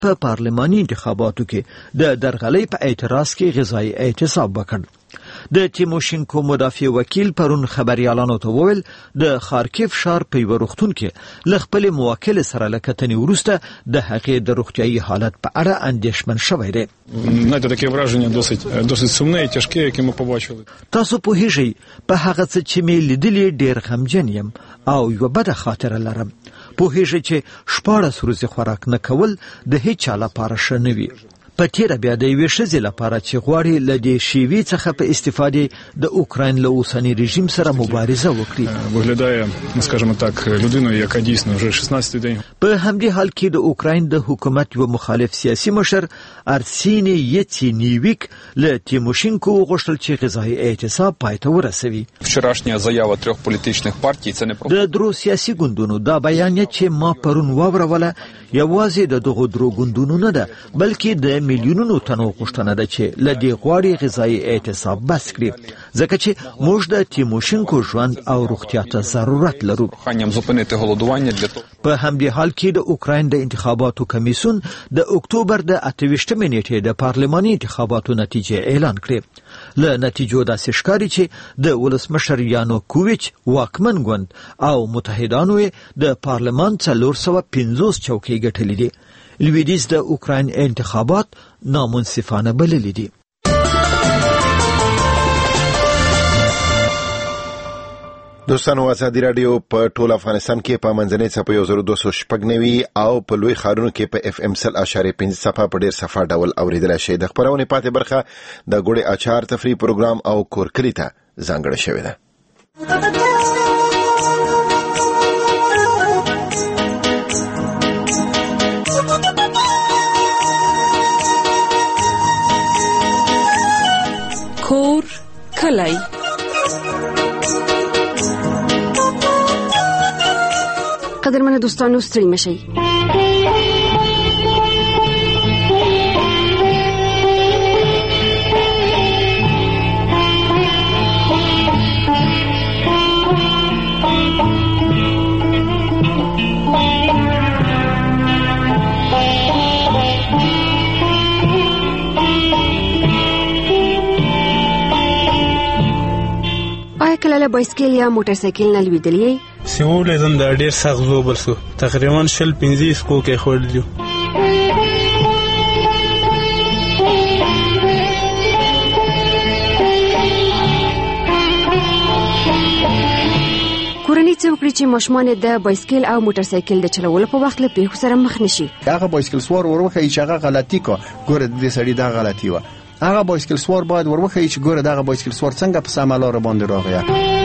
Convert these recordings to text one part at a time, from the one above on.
په پارلماني انتخاباتو کې د درغلۍ په اعتراض کې غذایی اعتصاب وکړ. د تیموشینکو مدافع وکیل پرون خبريالانو ته وویل د خارکیف ښار په یو روغتون کې له خپل موکل سره له کتنې وروسته د هغې د روغتیايي حالت په اړه اندېښمن شوی دی. Знаєте, таке враження досить сумне і тяжке, яке ми побачили. تاسو پوهیږئ په هغه څه چې مې لیدلي ډېر غمجن یم او یوه بده خاطره لرم. پوهیږئ چې 14 ورځې خوراک نه کول د هیڅ چا لپاره ښه نه وي. په تیره بیا د یوې ښځې لپاره چې غواړي له دې شیوې څخه په استفادې د اوکراین له اوسني رژیم سره مبارزه وکړي. Виглядає, скажімо так, людиною, яка дійсно вже 16-й день. په همدې حال کې د اوکراین د حکومت یو مخالف سیاسي مشر ارسینی یتینیویک له تیموشینکو وغوښتل چې غذایی اعتصاب پای ته ورسوي. Вчорашня заява 3 політичних партій це не про د درو سیاسي ګوندونو دا بیانیه چې ما پرون واوروله یوازې د دغو درو ګوندونو نه ده بلکې د میلیونونو تنو غوښتنه ده چې له دې غواړي غذایی اعتصاب بس کړي ځکه چې موږ د تیموشینکو ژوند او روغتیا ته ضرورت لرو. проханням зупинити голодування для того. په همدې حال کې د اوکراین د انتخاباتو کمیسیون د اکتوبر د 28 نیټې د پارلماني انتخاباتو نتیجې اعلان کړې. له نتیجو داسې ښکاري چې د ولسمشر یانوکوویچ واکمن ګوند او متحدانو یې د پارلمان 450 چوکۍ ګټلې دي. لویدیځ د اوکراین انتخابات نامنصفانه بللي دي. دوستانو ازادي رادیو په ټول افغانستان کې په منځنۍ صفحه 1296 او په لوی ښارونو کې په اف ام 100.5 صفحه په ډیر صفه ډول اوریدل شي. د خبرونه پاتې برخه د ګوړې اچار تفریح پروګرام او کورکلی ته ځانګړې شوې ده. کور کلی قدرمن دوستانو ستړي مشئ. آیا کله له بایسکل یا موټر سایکل نه لوېدلی؟ سیمول زم د ډیر سخت زوبل سو تقریبا 15 کو کې خوړلیو. کورنۍ څه وکړي چې ماشومان د بایسکل او موټر سایکل د چلولو په وخت له پیښو سره مخ نشي؟ هغه بایسکل سوار ورخه چې هغه غلطي کو ګوره د دې سړي دا غلطي و. هغه بایسکل سوار باید ورخه چې ګوره دغه بایسکل سوار څنګه په سمه لار باندې راغی.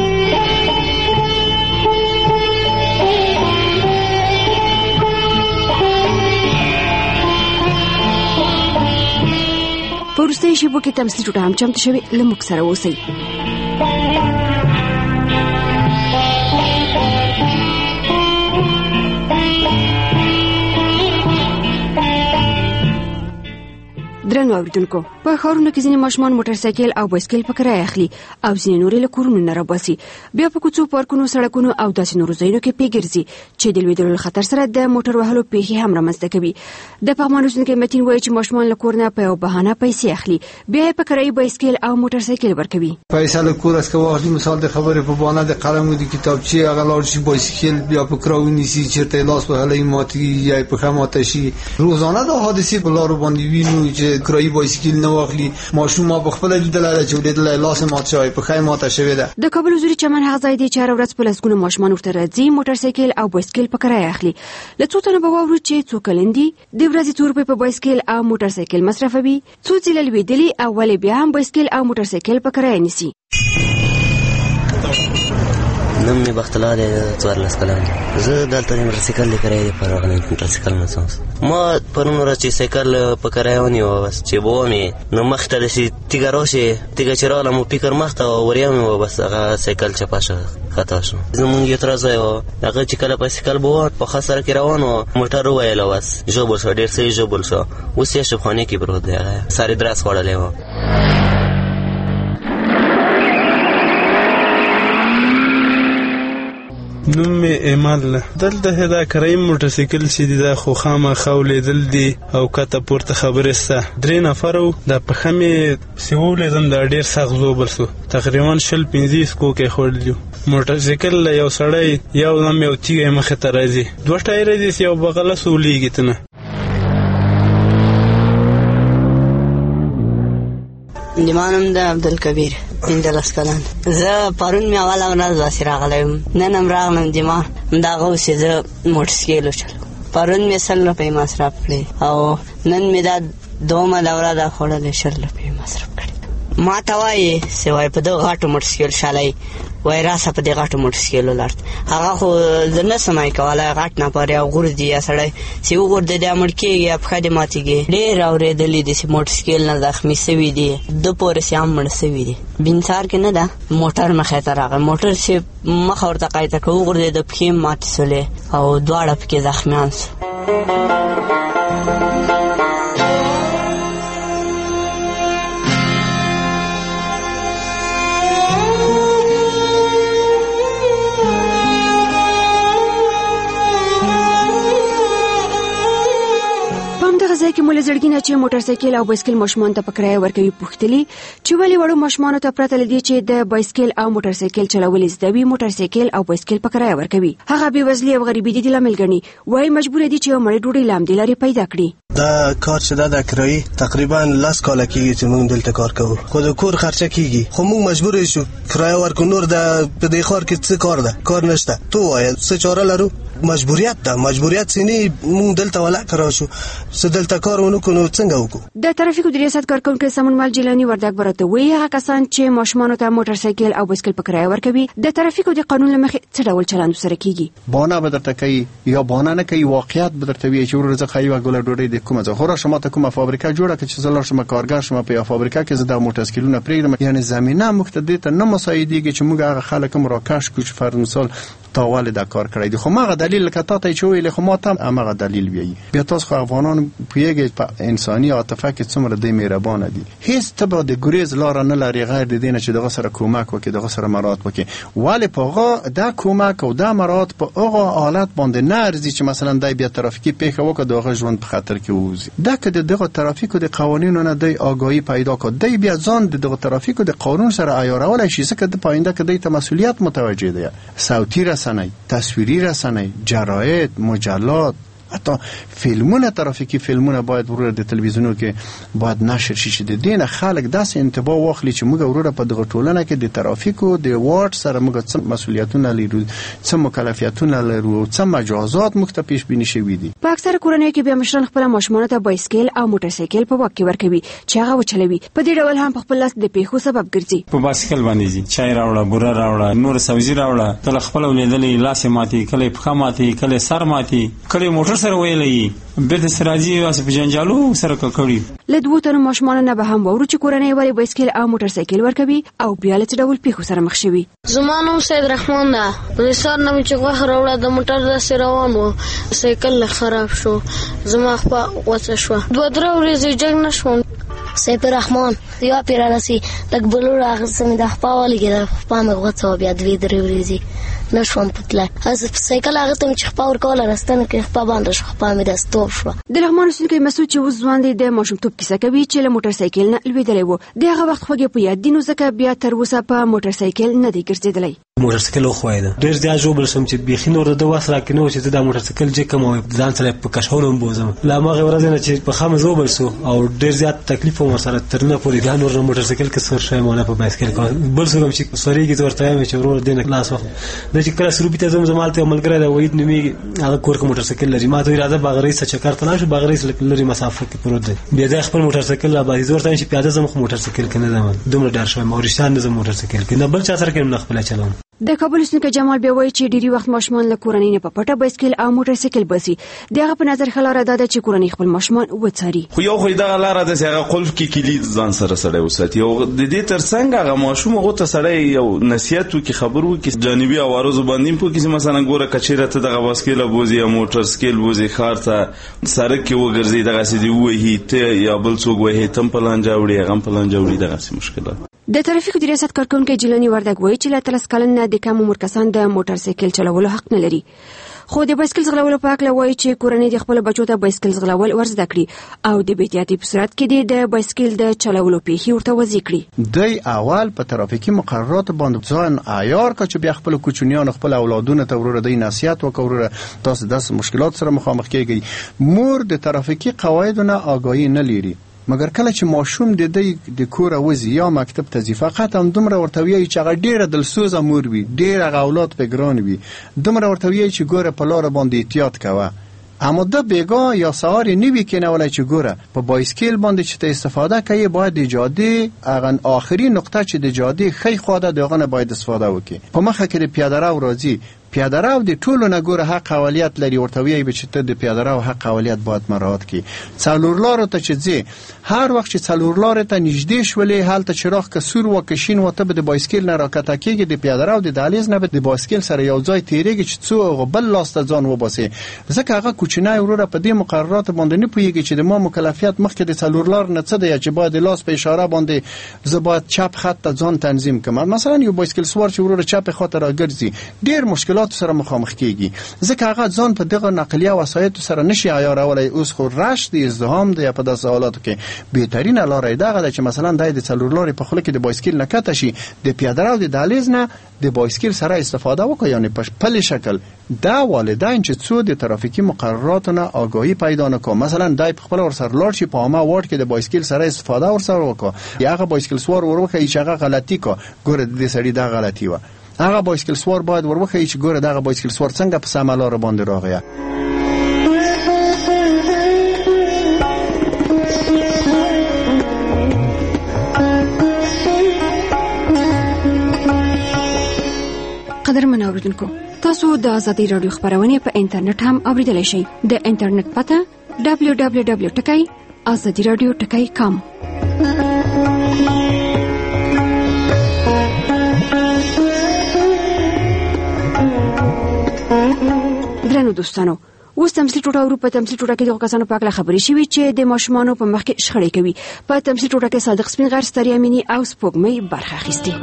په وروستیو شیبو کې تمثیل ټوټه هم چمتو شوې. له موږ سره اوسئ. درنو اوریدونکو، په ښارونو کې ځینې ماشومان موټر سایکل او بایسکل په کرایه اخلي او ځینې نورې له کورونو نه راباسي. بیا په کوڅو، پارکونو، سړکونو او داسې نورو ځایونو کې پیګرځي چې د لوېدلو له خطر سره د موټر وهلو پیښې هم رامنځته کوي. د پغمان اوسېدونکی متین وایي چې ماشومان له کور نه په یو بهانه پیسې اخلي، بیا یې په کرایي بایسکل او موټر سایکل ورکوي. پیسې له کور څخه واخلي، مثال د خبرې په بهانه د قلم او د کتابچې هغه لاړ شي بایسکل بیا په کراو نیسي، چیرته لاس وهلی ماتي یا په خماته شي. روزانه د حادثې په لارو باندې وینو چې کرایي بایسکل نه واخلي. ماشوم ما بخپل لیدل چې لیدل لاس مات شوی، په خای ماته شوی ده. د کابل حضوري چمن هغه ځای دی چې هر ورځ په لسګونو ماشومان ورته راځي، موټر سایکل او بایسکل په کرایه اخلي. له څو تنو به واورو چې څو کلن دي، د ورځې څو روپۍ په بایسکل او موټر سایکل مصرفوي، څو ځله لوېدلي او ولې بیا هم بایسکل او موټر سایکل په کرایه نیسي. نم می بختلار 14 کلن زه دلته موټر سایکل لکرای دی پر راغلی موټر سایکل مساس ما پرون ورځ چې سایکل په کرایه ونیو بس چې بومي نو مخته د سي تیګروشه تیګ چراله مو فکر مخته وریم بس هغه سایکل چپاشه خطا شو. زمونږ یو تر ځای هغه چې کله په سایکل بو په خسر کې روانو موټر وایلو بس جوبل شو، ډیر سي جوبل شو. اوس یې شپخانه کې پروت دی، ساري دراس وړلې و. نوم مې ایمان ده. دلته دا کرایم موټر سایکل چې دا خو خامخا ولیدل دي او کته پورته خبرې سته. 3 نفر وو. دا پښه مې چې ولیدم دا ډېر سخت زوبل سو. تقریبا 15 کوکې خوړلي. موټر سایکل له یو سړی یو دم یو تیږه مخې ته راځي. 2 ټایر دي یو بغله سولیږي تنه. دیمانم د عبدالکبیر 15 کلن. زه پرون مې اول ورځ داسې راغلی، نن هم راغلم دیمان همدغه اوس چې زه موټر سایکل وچلوم. پرون مې 100 روپۍ مصرف کړې او نن مې دا دومه دوره دا خوړلې 100 روپۍ مصرف کړې. ما ته وایي چې وایي په دغه غټو موټر سایکل شالی وای راسه په دې غټو موټر سایکل ولاړ. هغه خو زه نه سمای کولی، غټ نفر یا غورځي یا سړی چې وغورځي دی مړ کېږي یا پښه دې ماتېږي. ډېر اورېدلي دي چې موټر سایکل نه زخمي سوي دي، ده پورې چې هم مړ سوي دي. بینسار کې نه ده موټر مخې ته راغی، موټر چې مخه ورته قایته که وغورځي د پښې هم ماتې سولې او دواړه پکې زخمیان سو. ځای کې مولا زړګینه چې موټر سایکل او بایسکل ماشومان ته په کرایه ورکوي پوښتلي چې ولې وړو ماشومانو ته پرته له دې چې د بایسکل او موټر سایکل چلول زده وي موټر سایکل او بایسکل په کرایه ورکوي. هغه بېوزلي او غریبي دي لامل ګڼي. وایي مجبور دي چې یو مړۍ ډوډۍ له همدې لارې پیدا کړي. دا کار چې دا د کرایي تقریبا 10 کاله کېږي چې موږ دلته کار کوو، خو د کور خرچه کېږي، خو موږ مجبور یو کرایه ورکو. نور د په دې ښار کې څه کار ده؟ کار نشته. تو وایه څه چاره لرو؟ مجبوریت ده. مجبوریت سینې موږ دلته ولاړ راشو، څه دلته کار ونه کړو څنګه وکړو؟ د ترافیکو د ریاست کارکونکي سمون مال جیلانی وردګ برته وایي هغه کسان چې ماشومانو ته موټر سایکل او بایسکل په کرایه ورکوي د ترافیکو د قانون له مخې څه ډول چلند سره کیږي. بهانه به درته کوي یا بهانه نه کوي، واقعیت به درته وایي چې ورځ خایي وګول ډوډۍ د کومه ځای خورا شما ته کومه فابریکه جوړه کړي چې زلار شما کارګر شما په فابریکه کې زده موټر سایکلونه پرېږدم. یعنی زمينه مقتدی ته نه مساعدېږي چې موږ هغه خلک هم راکش کوو چې فرض مثال تاول دا کار کړی دی. خو ماغه دلیل کته ته چې ویل خو ما ته هغه دلیل ویي. بیا تاسو خو افغانان پیږي په انساني عاطفه کې څومره د مهربانه دي. هیڅ تبه د ګریز لار نه لري غیر د دینه چې دغه سره کومک وکړي، دغه سره مراد وکړي. ولی په هغه دا کومک او دا مراد په هغه حالت باندې نه ارزي چې مثلا دای بیا ترافیکي پیښه وکړي دغه ژوند په خطر کې ووزي. دا که دغه ترافیکو د قوانینو نه د آگاهی پیدا کړي، دی بیا ځان د ترافیکو د قانون سره عیارول شي ځکه د پاینده کې د مسؤلیت متوجه دی. صوتي رسنۍ، تصویری رسنۍ، جراید، مجلات، حتی فیلمونه ترافیکی فیلمونه باید ورور د تلویزیونو کې باید نشر شي چې د دین خلک داسې انتباه واخلي چې موږ ورور په دغه ټولنه کې د ترافیکو د واټ سره موږ څه مسؤلیتونه لرو، څه مکلفیتونه لرو، څه مجازات موږ ته پیش بینی شوي دي. په اکثره کورنیو کې بیا مشران خپل ماشومان ته بایسکل او موټر سایکل په واک کې ورکوي چې هغه وچلوي. په دې ډول هم په خپل لاس د پیښو سبب ګرځي. په بایسکل باندې ځي، چای راوړه، بوره راوړه، نور سبزی راوړه، کله خپل ولیدلې لاس ماتي، کله پښه ماتي، کله سر ماتي، کله موټر سره ویلې بیرته سراجي واسه په جنجالو سره کړی. له 2 تنو ماشومان نه به هم وورو چې کورنۍ ولی بایسکل او موټر سایکل ورکوي او بیا له ډول پیښو سره مخ شوي. زمانو سید رحمان ده په سر نه چې غوښ راوړه د موټر د روان وو، سایکل خراب شو، زما خپل وڅ شو، 2-3 ورځې جنگ نشو. سید رحمان یو پیرانسی لګ بلور هغه سم د خپل لګره په ما غوڅو بیا 2-3 ورځې نشوم پتله. از سایکل هغه ته چې خپل کول راستنه کې خپل باندې شو، خپل مې دستور شو. د رحمان حسین کې مسعود چې وځوان دي د ماشومتوب کیسه کوي چې له موټر سایکل نه لویدلې وو. دغه وخت خوږه په یاد دینو ځکه بیا تر اوسه په موټر سایکل نه دی ګرځیدلی. موټر سایکل خو وایده ډېر ځای جوړ سم چې بيخي نور د واسره کې نو چې د موټر سایکل چې کوم ځان سره په کښولم بوزم لا ماغه ورځ نه چې په خامه زوبل سو او ډېر زیات تکلیف مو سره ترنه پورې ګان ور موټر سایکل کې سر شای مونږ په بایسکل کې بل څه چې سوريږي ورته مې چې ورور دینه کلاس وخت د چې کله سروبي ته زمالته عملګره دا وېد نمي هغه کور کې موټر سایکل لري. ما ته اراده باغري څه چکر ته نشو، باغري لري مسافه کې پروت دی. بیا د خپل موټر سایکل لا باندې ورته چې پیاده زم موټر سایکل کې نه زم دومره ډار شوم مورشان نه موټر سایکل کې نه بل چا سره کې نه خپل چلوم. د کابل سنکه جمال بیا وایي چې ډيري وخت ماشومان له کورنۍ نه په پټه بایسکل او موټر سایکل بسي. دغه په نظر خلاره ده چې کورنۍ خپل ماشومان وڅاري. خو یو خو دغه لاره ده چې هغه قلف کې کلید ځان سره سره وساتي او د دې ترڅنګ هغه ماشوم هغه ته سره یو نصيحت وکي خبرو کې جانبي اوارو باندې په کې مثلا ګوره کچیره ته دغه بایسکل بوزي یا موټر سایکل بوزي خار ته سره کې وګرځي دغه سې دی وې ته یا بل څوک وې تم پلان جوړي غم پلان جوړي دغه مشکلات. د ترافیکو د ریاست کارکونکو جیلانی وردګ وایي چې له 13 کلن نه د کم عمر کسان د موټر سایکل چلولو حق نه لري. خو د بایسکل ځغلولو په اړه وایي چې کورنۍ د خپل بچو ته بایسکل ځغلول ورزده کړي او د احتیاطي په صورت کې د بایسکل د چلولو پیښې ورته وضع کړي. دوی اول په ترافیکي مقررات باندې ځان عیار کړ چې بیا خپل کوچنیان خپل اولادونه ته ورور د نصیحت وکړه تاسو د مشکلات سره مخامخ کیږي. مور د ترافیکي قواعدونو آگاهی نه لري مګر کله چې ماشوم د کور وځي یا مکتب ته ځي فقط هم دومره ورته ویي چې هغه ډیره دلسوزه مور وي ډیره اولاد په ګران وي دومره ورته ویي چې ګوره په لار باندې احتیاط کوه اما د بیگا یا سواری نیوی کنه ولی چې ګوره په بایسکل باندې چې ته استفاده کوي باید د جاده اغه آخري نقطه چې د جاده خی خواده دغه باید استفاده وکي په مخه کې پیاده رو راځي پیاده رو د ټولو نه ګوره حق اولیت لري ورته وی به چې ته د پیاده رو حق اولیت باید مراعات کړي. څلورلارو ته چې ځي هر وخت چې څلورلارو ته نږدې شولې حالت چراغ کسور و کشین و ته د بایسکل نه راکته کېږي د پیاده رو د دهلیز نه د بایسکل سره یو ځای تیریږي چې څو بل لاس ته ځان وباسي ځکه هغه کوچنی وروره په دې مقررات باندې نه پوهیږي چې د ما مکلفیت مخکې د څلورلار نه څه دی چې باید لاس په اشاره باندې زبات چپ خط ته ځان تنظیم کوم. مثلا یو بایسکل سوار چې وروره چپ خط راګرځي ډیر مشکلات سره مخامخ کیږي ځکه هغه ځان په دغه نقلیه وسایط سره نشي عیارولای. اوس خو رش د ازدحام دی په داسې حالاتو کې بهترینه لار دغه ده چې مثلا د څلورلارې په خوله کې د بایسکل نه کته شي د پیاده رو د دهلیز نه د بایسکل سره استفاده وکړي یعنی په خپل شکل دا والدین چې څو د ترافیکي مقرراتو نه آگاهی پیدا نکوي مثلا دای په خپل ورسره لاړ شي په عامه وارد کې د بایسکل سره استفاده ورسره وکړي یا هغه بایسکل سوار وروخی چې هغه غلطي کو ګوره د سړي دا غلطي و هغه بایسکل سوار باید وروخی چې ګوره دغه بایسکل سوار څنګه په سمه لار باندې راغی. قدرمن اوریدونکو تاسو د آزادۍ رادیو خبرونه په انټرنیټ هم اوریدلای شئ. د انټرنیټ پته www.azadiradio.com. درنو دوستانو اوس تمثیل ټوټه ورو په تمثیل ټوټه کې د کسانو په اړه خبرې شوې چې د ماشومانو په مخ کې شخړې کوي. په تمثیل ټوټه کې صادق سپین غر ستړي امینی او سپوږمۍ برخه اخیستې.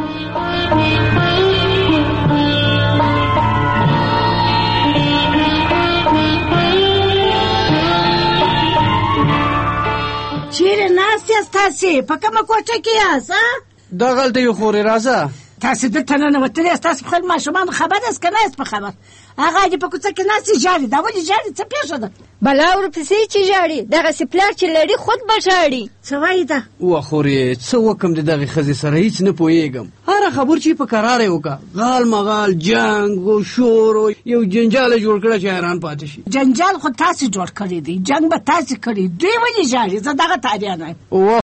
چیرې ناست یاست تاسې په کومه کوټه کې یاست؟ دا غلطه یو خورې راځه تاسې دلته ننوتلي یاست تاسې په خپل ماشومانو خبر یاست که نه یاست په خبر؟ هغه دې په کوڅه کې ناست ژاړي دا ولې ژاړي څه پېښه ده؟ بلا ورپسې چې ژاړي دغسې پلار چې لري خود به ژاړي. څه وایي ده؟ وه خورې څه وکړم د دغې ښځې سره هېڅ نه پوهېږم هره خبر چې په کراره یې وکړه غال مغال جنګ و شور و یو جنجال یې جوړ کړه چې حیران پاتې شي. جنجال خو تاسې جوړ کړی دی جنګ به تاسې کړی دوی ولې ژاړي زه دغه تاریانه یم.